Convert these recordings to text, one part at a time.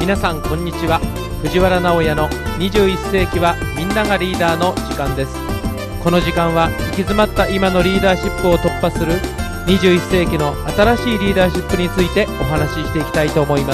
皆さんこんにちは。藤原直哉の21世紀はみんながリーダーの時間です。この時間は行き詰まった今のリーダーシップを突破する21世紀の新しいリーダーシップについてお話ししていきたいと思います。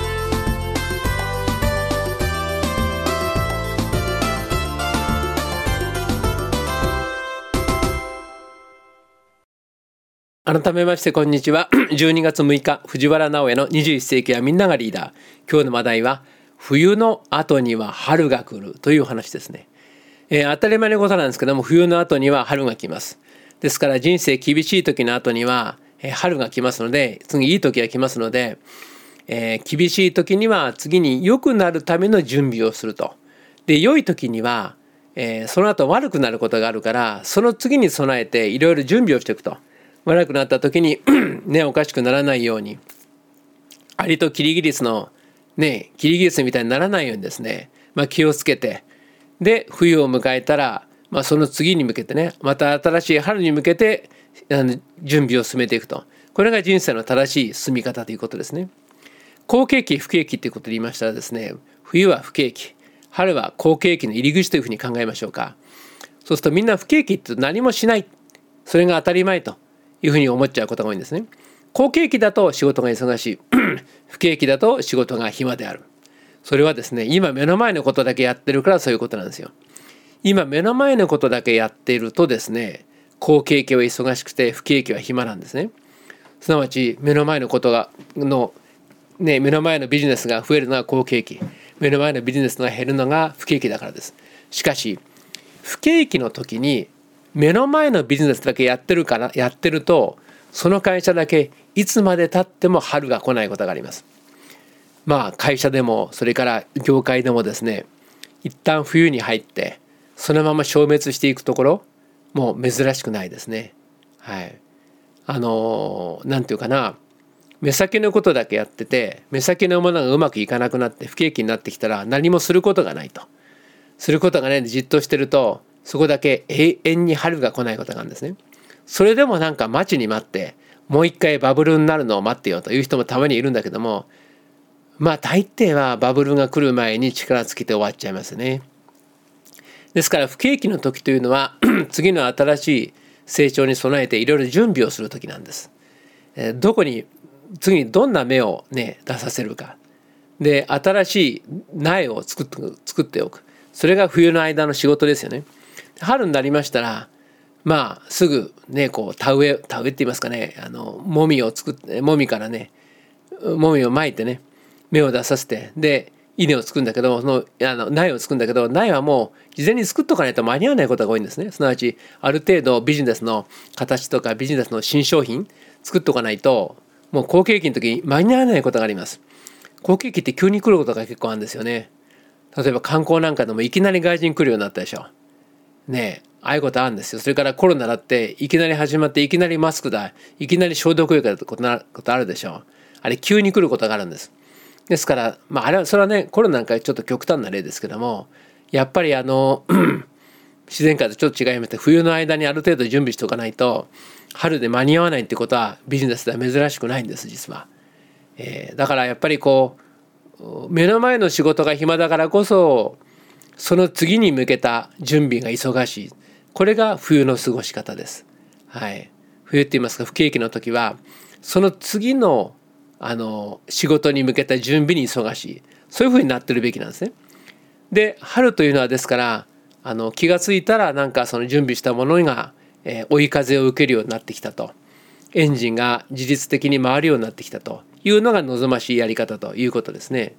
改めましてこんにちは。12月6日藤原直哉の21世紀はみんながリーダー。今日の話題は冬の後には春が来るという話ですね。当たり前のことなんですけども、冬の後には春が来ます。ですから人生厳しい時の後には春が来ますので、次いい時が来ますので、厳しい時には次に良くなるための準備をすると。で良い時には、その後悪くなることがあるから、その次に備えていろいろ準備をしていくと。悪くなった時にね、おかしくならないように、アリとキリギリスのね、キリギリスみたいにならないようにですね、気をつけて、で冬を迎えたら、その次に向けてね、また新しい春に向けて準備を進めていくと。これが人生の正しい進み方ということですね。好景気不景気ということで言いましたらですね、冬は不景気、春は好景気の入り口というふうに考えましょうか。そうするとみんな不景気って何もしない、それが当たり前というふうに思っちゃうことが多いんですね。好景気だと仕事が忙しい不景気だと仕事が暇である。それはですね、今目の前のことだけやってるからそういうことなんですよ。今目の前のことだけやっているとですね、好景気は忙しくて不景気は暇なんですね。すなわち目の前のことが目の前のビジネスが増えるのが好景気、目の前のビジネスが減るのが不景気だからです。しかし不景気の時に目の前のビジネスだけやってると、その会社だけいつまで経っても春が来ないことがあります。会社でもそれから業界でもですね、一旦冬に入ってそのまま消滅していくところもう珍しくないですね。はい。なんていうかな、目先のことだけやってて、目先のものがうまくいかなくなって不景気になってきたら何もすることがないと。することがないでじっとしてると、そこだけ永遠に春が来ないことがあるんですね。それでも待ちに待ってもう一回バブルになるのを待ってよという人もたまにいるんだけども、大抵はバブルが来る前に力尽きて終わっちゃいますね。ですから不景気の時というのは次の新しい成長に備えていろいろ準備をする時なんです。どこに次にどんな芽を出させるかで、新しい苗を作っておく。それが冬の間の仕事ですよね。春になりましたらすぐ田植えって言いますかね、もみからね、もみをまいてね、芽を出させて、で稲を作るんだけど、苗を作るんだけど、苗はもう事前に作っとかないと間に合わないことが多いんですね。すなわちある程度ビジネスの形とかビジネスの新商品作っとかないと、もう好景気の時に間に合わないことがあります。好景気って急に来ることが結構あるんですよね。例えば観光なんかでもいきなり外人来るようになったでしょ。ああいうことあるんですよ。それからコロナだっていきなり始まって、いきなりマスクだ、いきなり消毒液だってことあるでしょ。あれ急に来ることがあるんです。ですからあれはそれはね、コロナなんかちょっと極端な例ですけども、やっぱり自然界とちょっと違いまして、冬の間にある程度準備しておかないと春で間に合わないってことはビジネスでは珍しくないんです、実は。だからやっぱり目の前の仕事が暇だからこそ、その次に向けた準備が忙しい。これが冬の過ごし方です。はい。冬って言いますか、不景気の時はその次の仕事に向けた準備に忙しい。そういうふうになってるべきなんですね。で春というのはですから、気がついたらその準備したものが、追い風を受けるようになってきたと。エンジンが自律的に回るようになってきたというのが望ましいやり方ということですね。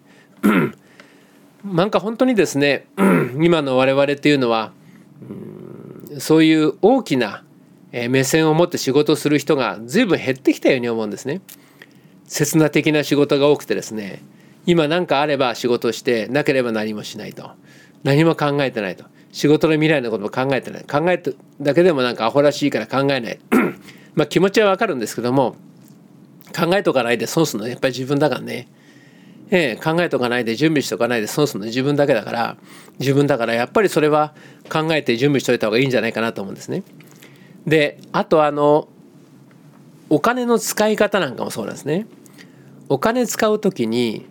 本当にですね、今の我々っていうのはそういう大きな目線を持って仕事をする人が随分減ってきたように思うんですね。刹那的な仕事が多くてですね、今何かあれば仕事をして、なければ何もしないと、何も考えてないと、仕事の未来のことも考えてない、考えてだけでもアホらしいから考えない気持ちはわかるんですけども、考えとかないで損するのはやっぱり自分だからね。考えとかないで準備しとかないで損するの自分だけだから、やっぱりそれは考えて準備しといた方がいいんじゃないかなと思うんですね。であとお金の使い方なんかもそうなんですね。お金使うときに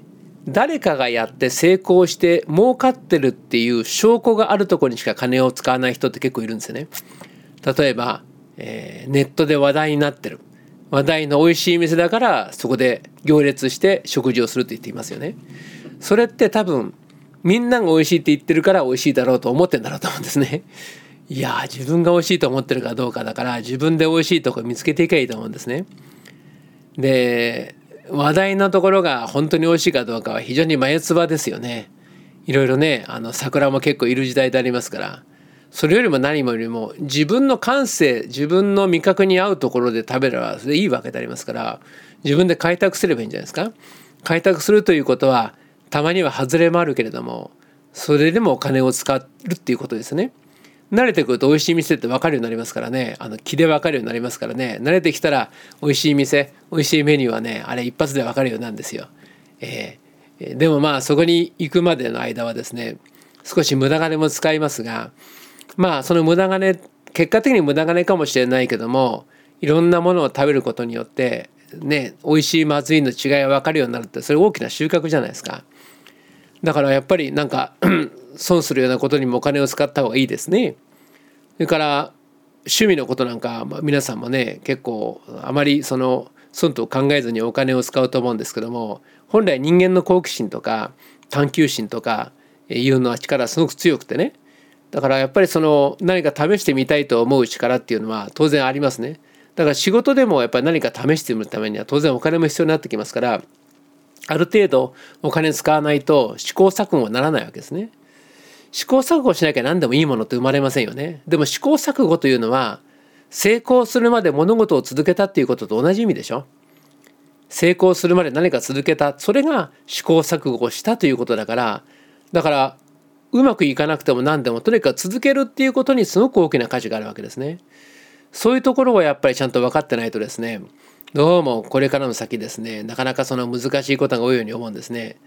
誰かがやって成功して儲かってるっていう証拠があるところにしか金を使わない人って結構いるんですよね。例えば、ネットで話題になってる、話題の美味しい店だからそこで行列して食事をすると言っていますよね。それって多分みんなが美味しいって言ってるから美味しいだろうと思ってんだろうと思うんですね。いや自分が美味しいと思ってるかどうかだから、自分で美味しいとこ見つけていけばいいと思うんですね。で話題のところが本当に美味しいかどうかは非常に眉唾ですよね。いろいろね、桜も結構いる時代でありますから、それよりも何もよりも自分の感性、自分の味覚に合うところで食べればそれでいいわけでありますから、自分で開拓すればいいんじゃないですか。開拓するということはたまには外れもあるけれども、それでもお金を使うっていうことですね。慣れてくると美味しい店って分かるようになりますからね。気で分かるようになりますからね。慣れてきたら美味しい店、美味しいメニューはね、あれ一発で分かるようなんですよ。でもまあそこに行くまでの間はですね、少し無駄金も使いますが、まあその無駄金、結果的に無駄金かもしれないけども、いろんなものを食べることによってね、美味しいまずいの違いが分かるようになるって、それ大きな収穫じゃないですか。だからやっぱりなんか損するようなことにもお金を使った方がいいですね。それから趣味のことなんか、皆さんもね結構あまりその損と考えずにお金を使うと思うんですけども、本来人間の好奇心とか探求心とかいうのは力すごく強くてね、だからやっぱりその何か試してみたいと思う力っていうのは当然ありますね。だから仕事でもやっぱり何か試してみるためには当然お金も必要になってきますから、ある程度お金使わないと試行錯誤にならないわけですね。試行錯誤しなきゃ何でもいいものって生まれませんよね。でも試行錯誤というのは成功するまで物事を続けたっていうことと同じ意味でしょ。成功するまで何か続けた、それが試行錯誤をしたということだから、だからうまくいかなくても何でもとにかく続けるっていうことにすごく大きな価値があるわけですね。そういうところをやっぱりちゃんと分かってないとですね、どうもこれからの先ですね、なかなかその難しいことが多いように思うんですね。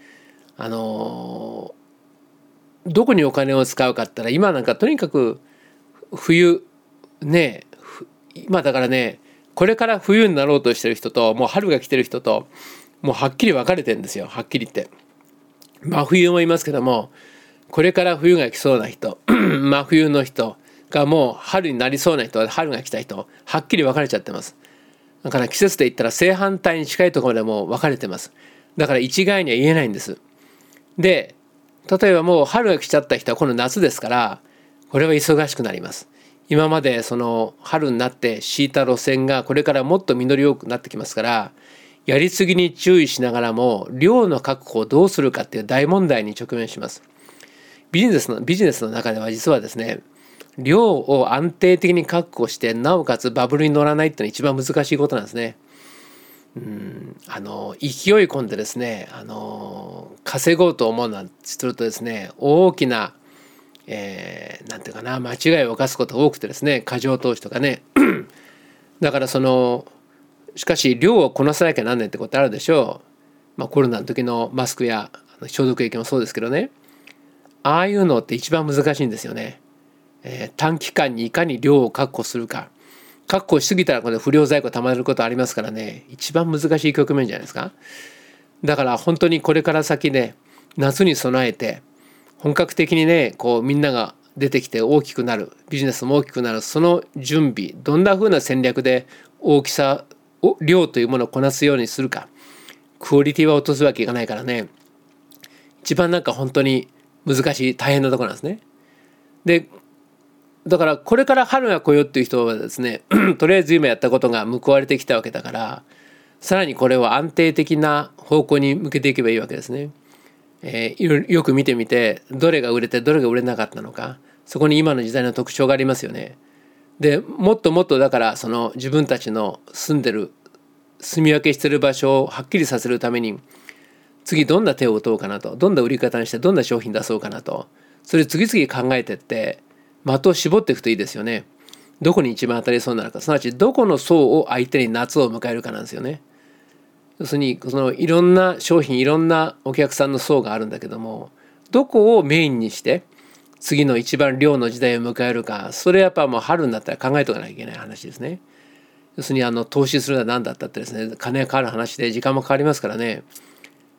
どこにお金を使うかって言ったら、今なんかとにかく冬ね、今だからね、これから冬になろうとしてる人ともう春が来てる人ともうはっきり分かれてるんですよ。はっきり言って真冬もいますけども、これから冬が来そうな人真冬の人がもう春になりそうな人は春が来た人、はっきり分かれちゃってます。だから季節で言ったら正反対に近いところでも分かれてます。だから一概には言えないんです。で例えばもう春が来ちゃった人はこの夏ですから、これは忙しくなります。今までその春になって敷いた路線がこれからもっと実り多くなってきますから、やりすぎに注意しながらも量の確保をどうするかっていう大問題に直面します。ビジネスの中では実はですね、量を安定的に確保してなおかつバブルに乗らないっていうのが一番難しいことなんですね。勢い込んでですね、稼ごうと思うなんてするとですね、大きな、なんていうかな、間違いを犯すことが多くてですね、過剰投資とかねだからしかし量をこなさなきゃなんないってことあるでしょう。コロナの時のマスクや消毒液もそうですけどね、ああいうのって一番難しいんですよね。短期間にいかに量を確保するか。確保しすぎたらこれ不良在庫たまることありますからね、一番難しい局面じゃないですか。だから本当にこれから先ね、夏に備えて本格的にね、こうみんなが出てきて大きくなる、ビジネスも大きくなる、その準備、どんな風な戦略で大きさを量というものをこなすようにするか。クオリティは落とすわけいかないからね、一番なんか本当に難しい大変なところなんですね。でだからこれから春が来ようっていう人はですねとりあえず今やったことが報われてきたわけだから、さらにこれを安定的な方向に向けていけばいいわけですね。よく見てみて、どれが売れてどれが売れなかったのか、そこに今の時代の特徴がありますよね。でもっともっとだからその自分たちの住み分けしてる場所をはっきりさせるために、次どんな手を打とうかなと、どんな売り方にしてどんな商品出そうかなと、それ次々考えてって的を絞っていくといいですよね。どこに一番当たりそうなのか、すなわちどこの層を相手に夏を迎えるかなんですよね。要するにそのいろんな商品、いろんなお客さんの層があるんだけども、どこをメインにして次の一番量の時代を迎えるか、それやっぱもう春になったら考えておかなきゃいけない話ですね。要するに投資するのは何だったってですね、金がかかる話で時間もかかりますからね。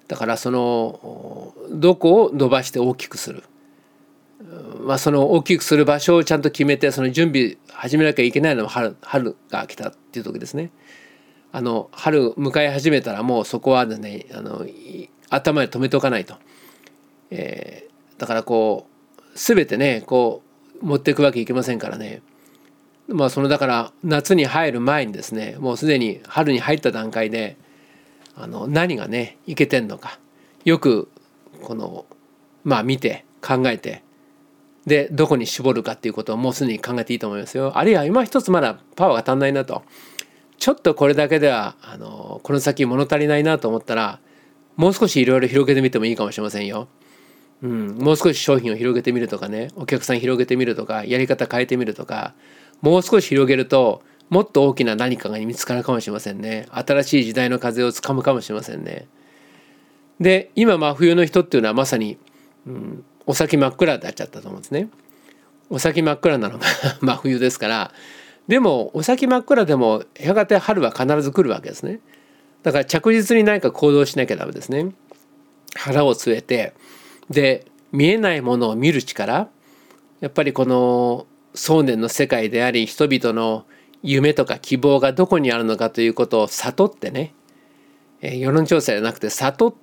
だからそのどこを伸ばして大きくする、その大きくする場所をちゃんと決めて、その準備始めなきゃいけないのは春が来たっていう時ですね。春迎え始めたらもうそこはね頭で止めておかないと、だからこう全てねこう持っていくわけいけませんからね。だから夏に入る前にですね、もうすでに春に入った段階で何がねいけてんのかよく見て考えて、でどこに絞るかっていうことをもうすでに考えていいと思いますよ。あるいは今一つまだパワーが足んないなと、ちょっとこれだけではこの先物足りないなと思ったら、もう少しいろいろ広げてみてもいいかもしれませんよ。もう少し商品を広げてみるとかね、お客さん広げてみるとか、やり方変えてみるとか、もう少し広げるともっと大きな何かが見つかるかもしれませんね。新しい時代の風をつかむかもしれませんね。で今真冬の人っていうのはまさに、お先真っ暗になっちゃったと思うんですね。お先真っ暗なのが真冬ですから。でもお先真っ暗でもやがて春は必ず来るわけですね。だから着実に何か行動しなきゃダメですね。腹を据えて、で見えないものを見る力、やっぱりこの想念の世界であり、人々の夢とか希望がどこにあるのかということを悟ってね、世論調査じゃなくて悟って、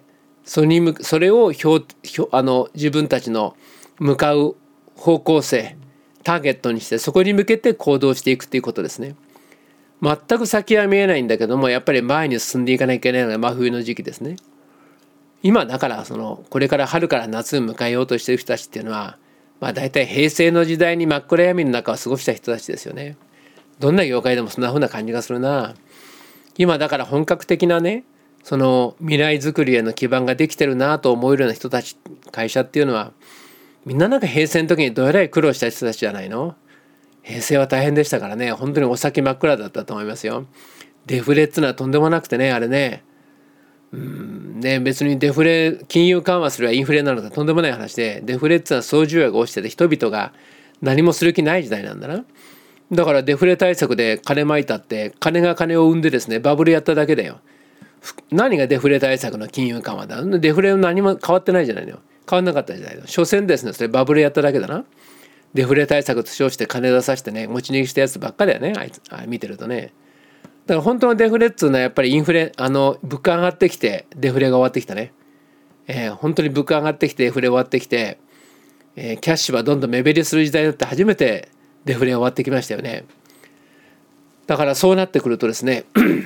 それを自分たちの向かう方向性ターゲットにして、そこに向けて行動していくということですね。全く先は見えないんだけども、やっぱり前に進んでいかなきゃいけないのが真冬の時期ですね。今だからこれから春から夏に迎えようとしている人たちっていうのは、大体平成の時代に真っ暗闇の中を過ごした人たちですよね。どんな業界でもそんな風な感じがするな。今だから本格的なね、その未来づくりへの基盤ができてるなと思えるような人たち、会社っていうのはみんな平成の時にどれだけ苦労した人たちじゃないの。平成は大変でしたからね、本当にお先真っ暗だったと思いますよ。デフレっていうのはとんでもなくてね、あれね、別にデフレ金融緩和すればインフレなのかとんでもない話で、デフレっていうのは総需要が落ちてて人々が何もする気ない時代なんだな。だからデフレ対策で金まいたって、金が金を生んでですね、バブルやっただけだよ。何がデフレ対策の金融緩和だ。デフレは何も変わってないじゃないの。変わんなかったじゃないの。所詮ですね、それバブルやっただけだな。デフレ対策と称して金出させてね、持ち逃げしたやつばっかだよね、見てるとね。だから本当のデフレっつうのはやっぱりインフレ、物価上がってきてデフレが終わってきたね。本当に物価上がってきてデフレ終わってきて、キャッシュはどんどん目減りする時代になって初めてデフレが終わってきましたよね。だからそうなってくるとですね、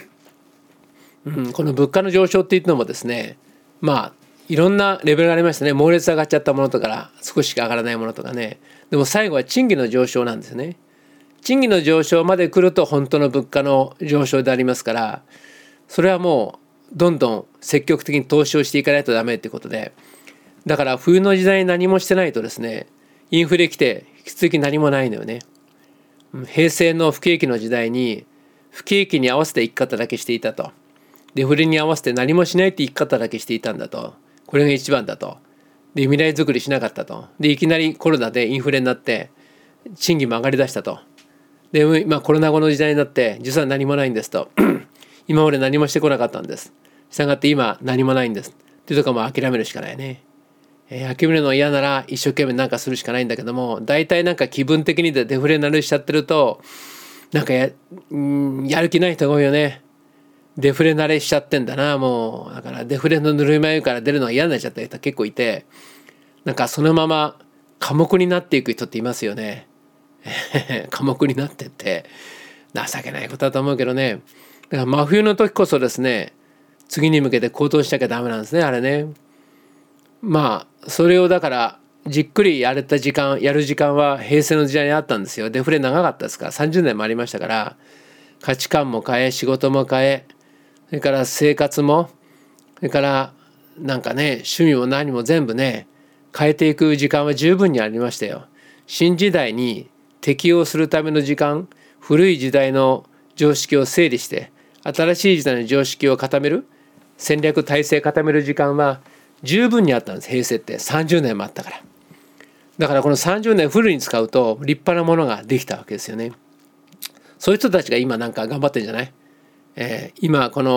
この物価の上昇っていうのもですね、いろんなレベルがありましたね。猛烈上がっちゃったものとか少ししか上がらないものとかね。でも最後は賃金の上昇なんですね。賃金の上昇まで来ると本当の物価の上昇でありますから、それはもうどんどん積極的に投資をしていかないとダメってことで、だから冬の時代に何もしてないとですね、インフレ来て引き続き何もないのよね。平成の不景気の時代に不景気に合わせて生き方だけしていたと。デフレに合わせて何もしないって生き方だけしていたんだと。これが一番だと。で未来づくりしなかったと。でいきなりコロナでインフレになって賃金も上がりだしたと。で今コロナ後の時代になって実は何もないんですと。今まで何もしてこなかったんです。したがって今何もないんですっていうところも諦めるしかないね。諦めるの嫌なら一生懸命なんかするしかないんだけども、大体なんか気分的にでデフレになるしちゃってるとなんかやる気ない人が多いよね。デフレ慣れしちゃってんだな。もうだからデフレのぬるま湯から出るのが嫌になっちゃった人結構いて、なんかそのまま寡黙になっていく人っていますよね。寡黙になってって情けないことだと思うけどね。だから真冬の時こそですね、次に向けて行動しなきゃダメなんですね、あれね。それをだからじっくりやる時間は平成の時代にあったんですよ。デフレ長かったですから30年もありましたから、価値観も変え、仕事も変え、それから生活も、それからなんかね、趣味も何も全部ね変えていく時間は十分にありましたよ。新時代に適応するための時間、古い時代の常識を整理して新しい時代の常識を固める、戦略体制固める時間は十分にあったんです。平成って30年もあったから。だからこの30年フルに使うと立派なものができたわけですよね。そういう人たちが今なんか頑張ってるんじゃない？今この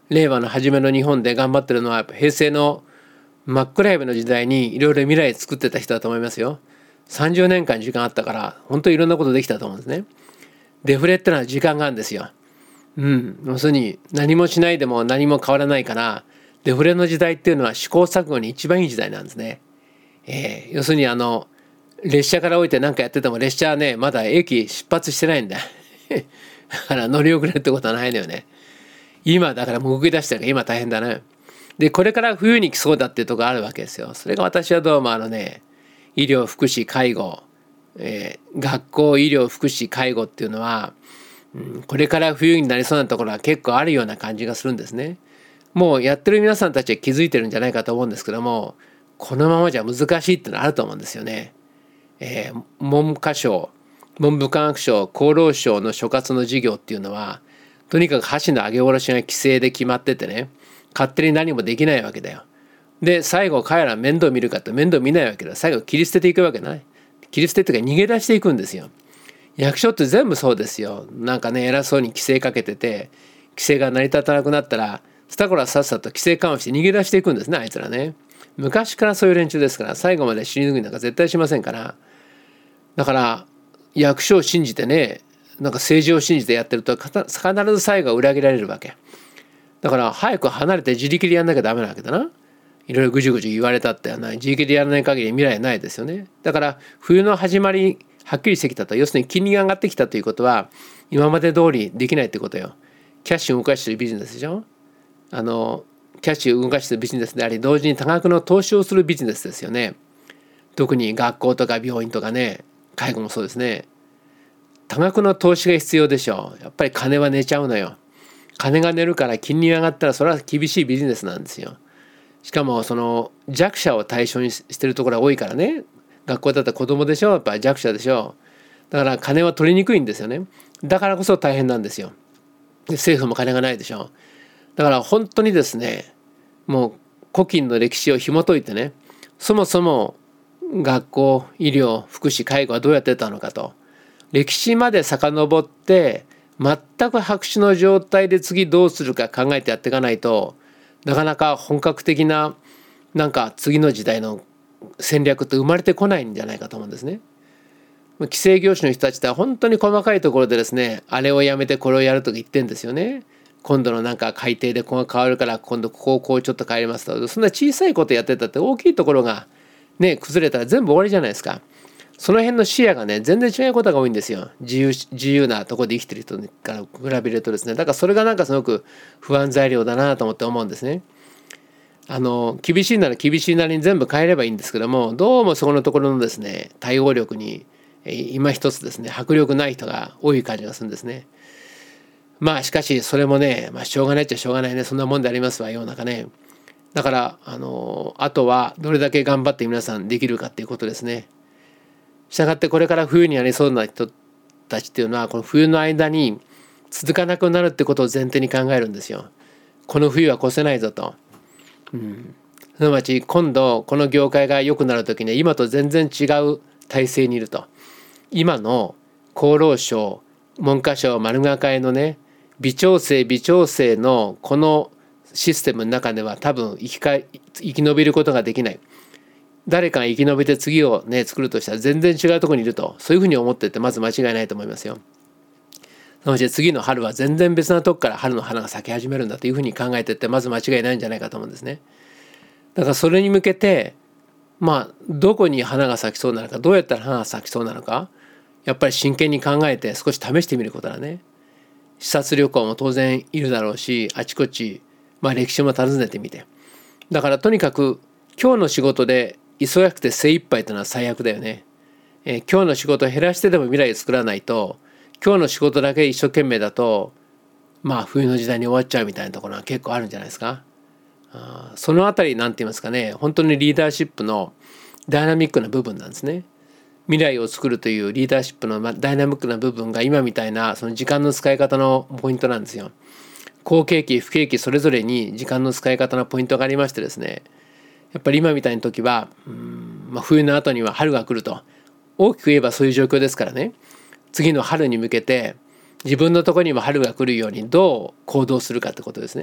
令和の初めの日本で頑張ってるのはやっぱ平成の真っ暗闇の時代にいろいろ未来作ってた人だと思いますよ。30年間時間あったから本当にいろんなことできたと思うんですね。デフレってのは時間があるんですよ。要するに何もしないでも何も変わらないから、デフレの時代っていうのは試行錯誤に一番いい時代なんですね。要するに列車から降りて何かやってても列車はねまだ駅出発してないんだだから乗り遅れるってことはないのよね。今だからもう動き出してるから今大変だね。でこれから冬に来そうだっていうところがあるわけですよ。それが私はどうも医療福祉介護、学校医療福祉介護っていうのは、これから冬になりそうなところは結構あるような感じがするんですね。もうやってる皆さんたちは気づいてるんじゃないかと思うんですけども、このままじゃ難しいっていうのはあると思うんですよね。文科省、文部科学省、厚労省の所轄の事業っていうのはとにかく箸の上げ下ろしが規制で決まっててね、勝手に何もできないわけだよ。で最後彼ら面倒見るかって面倒見ないわけだ。最後切り捨てていくわけない。切り捨てっていうか逃げ出していくんですよ。役所って全部そうですよ。なんかね偉そうに規制かけてて、規制が成り立たなくなったらスタコラさっさと規制緩和して逃げ出していくんですね、あいつらね。昔からそういう連中ですから、最後まで死に抜きなんか絶対しませんから。だから役所を信じてね、なんか政治を信じてやってると必ず最後は裏切られるわけだから、早く離れて自力でやんなきゃダメなわけだな。いろいろぐじゅぐじゅ言われたってはない、自力でやらない限り未来はないですよね。だから冬の始まりはっきりしてきたと、要するに金利が上がってきたということは今まで通りできないってことよ。キャッシュを動かしてるビジネスでしょ。キャッシュを動かしてるビジネスであり、同時に多額の投資をするビジネスですよね。特に学校とか病院とかね、介護もそうですね。多額の投資が必要でしょう。やっぱり金は寝ちゃうのよ。金が寝るから金利が上がったらそれは厳しいビジネスなんですよ。しかもその弱者を対象にしてるところが多いからね。学校だったら子供でしょ、やっぱり弱者でしょ。だから金は取りにくいんですよね。だからこそ大変なんですよ。で政府も金がないでしょ。だから本当にですね、もう古今の歴史を紐解いてね、そもそも学校医療福祉介護はどうやってたのかと歴史まで遡って全く白紙の状態で次どうするか考えてやっていかないと、なかなか本格的ななんか次の時代の戦略って生まれてこないんじゃないかと思うんですね。規制業種の人たちって本当に細かいところでですね、あれをやめてこれをやるとか言ってんですよね。今度のなんか改定でここが変わるから今度こうちょっと変えりますと、そんな小さいことやってたって大きいところがね崩れたら全部終わりじゃないですか。その辺の視野がね全然違うことが多いんですよ。自由なところで生きてる人から比べるとですね。だからそれがなんかすごく不安材料だなと思うんですね。厳しいなら厳しいなりに全部変えればいいんですけども、どうもそこのところのですね対応力に今一つですね迫力ない人が多い感じがするんですね。まあしかしそれもね、しょうがないっちゃしょうがないね、そんなもんでありますわ世の中ね。だからあとはどれだけ頑張って皆さんできるかっていうことですね。したがってこれから冬になりそうな人たちっていうのはこの冬の間に続かなくなるってことを前提に考えるんですよ。この冬は越せないぞと。すなわち今度この業界が良くなる時には今と全然違う体制にいると。今の厚労省文科省丸がかえのね微調整のこのシステムの中では多分生き延びることができない。誰かが生き延びて次をね作るとしたら全然違うところにいると、そういうふうに思っててまず間違いないと思いますよ。そのうち次の春は全然別なとこから春の花が咲き始めるんだというふうに考えてってまず間違いないんじゃないかと思うんですね。だからそれに向けてどこに花が咲きそうなのか、どうやったら花が咲きそうなのか、やっぱり真剣に考えて少し試してみることだね。視察旅行も当然いるだろうし、あちこち歴史も訪ねてみて、だからとにかく今日の仕事で忙しくて精一杯というのは最悪だよね。今日の仕事を減らしてでも未来を作らないと、今日の仕事だけ一生懸命だと冬の時代に終わっちゃうみたいなところは結構あるんじゃないですか。そのあたりなんて言いますかね、本当にリーダーシップのダイナミックな部分なんですね。未来を作るというリーダーシップのダイナミックな部分が今みたいなその時間の使い方のポイントなんですよ。好景気不景気それぞれに時間の使い方のポイントがありましてですね、やっぱり今みたいな時は冬の後には春が来ると、大きく言えばそういう状況ですからね、次の春に向けて自分のところにも春が来るようにどう行動するかってことですね。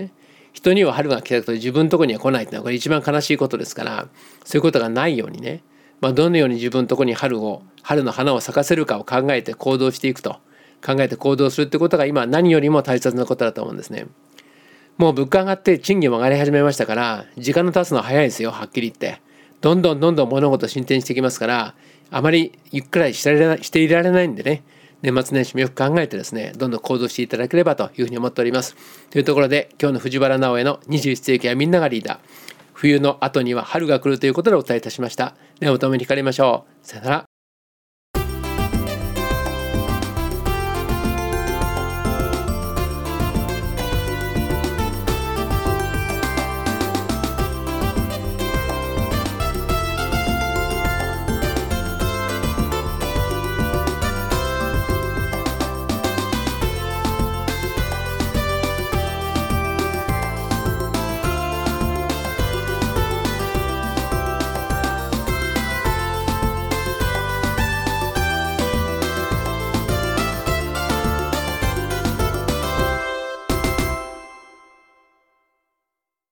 人には春が来たけど自分のところには来ないっていうのはこれ一番悲しいことですから、そういうことがないようにね、どのように自分のところに春の花を咲かせるかを考えて行動していくと、考えて行動するってことが今何よりも大切なことだと思うんですね。もう物価上がって賃金も上がり始めましたから、時間の経つのは早いですよ、はっきり言って。どんどん物事進展してきますから、あまりゆっくりしていられないんでね、年末年始もよく考えてですね、どんどん行動していただければというふうに思っております。というところで、今日の藤原直江の21世紀はみんながリーダー。冬の後には春が来るということでお伝えいたしました。では、お共に光りましょう。さよなら。